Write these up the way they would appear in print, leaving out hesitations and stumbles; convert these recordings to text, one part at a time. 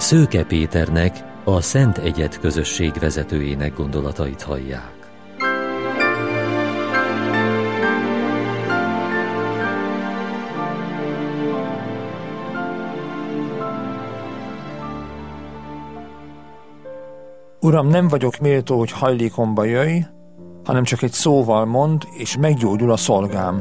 Szőke Péternek, a Szent Egyed közösség vezetőjének gondolatait hallják. Uram, nem vagyok méltó, hogy hajlékomba jöjj, hanem csak egy szóval mond, és meggyógyul a szolgám.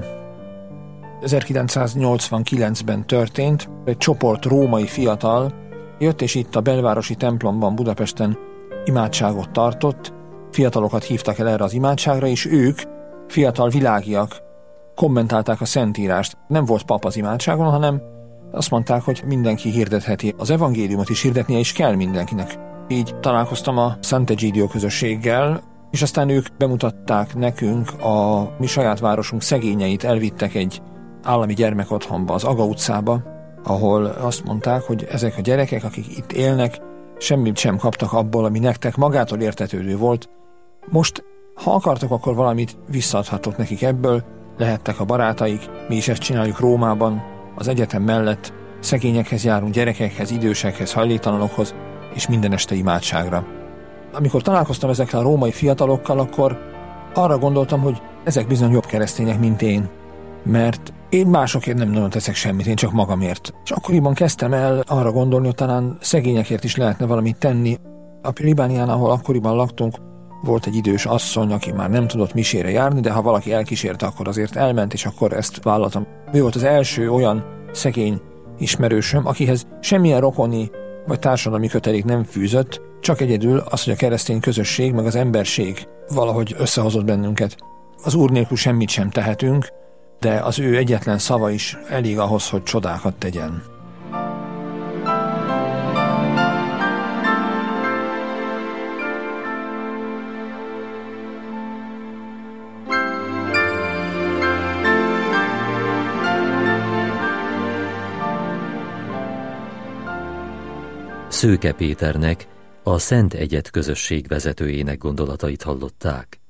1989-ben történt, egy csoport római fiatal jött, és itt a belvárosi templomban Budapesten imádságot tartott, fiatalokat hívtak el erre az imádságra, és ők, fiatal világiak, kommentálták a Szentírást. Nem volt pap az imádságon, hanem azt mondták, hogy mindenki hirdetheti az evangéliumot, is hirdetnie is kell mindenkinek. Így találkoztam a Sant'Egidio közösséggel, és aztán ők bemutatták nekünk a mi saját városunk szegényeit, elvittek egy állami gyermekotthonba, az Aga utcába, ahol azt mondták, hogy ezek a gyerekek, akik itt élnek, semmit sem kaptak abból, ami nektek magától értetődő volt. Most, ha akartok, akkor valamit visszaadhatok nekik ebből, lehettek a barátaik, mi is ezt csináljuk Rómában, az egyetem mellett, szegényekhez járunk, gyerekekhez, idősekhez, hajléktalanokhoz, és minden este imádságra. Amikor találkoztam ezekkel a római fiatalokkal, akkor arra gondoltam, hogy ezek bizony jobb keresztények, mint én. Mert én másokért nem nagyon teszek semmit, én csak magamért. És akkoriban kezdtem el arra gondolni, hogy talán szegényekért is lehetne valamit tenni. A Plébánián, ahol akkoriban laktunk, volt egy idős asszony, aki már nem tudott misére járni, de ha valaki elkísérte, akkor azért elment, és akkor ezt vállaltam. Ő volt az első olyan szegény ismerősöm, akihez semmilyen rokoni vagy társadalmi kötelék nem fűzött, csak egyedül az, hogy a keresztény közösség meg az emberség valahogy összehozott bennünket. Az Úr nélkül semmit sem tehetünk, de az ő egyetlen szava is elég ahhoz, hogy csodákat tegyen. Szőke Péternek, a Szent Egyed közösség vezetőjének gondolatait hallották.